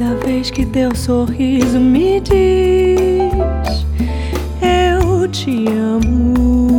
Cada vez que teu sorriso me diz eu te amo.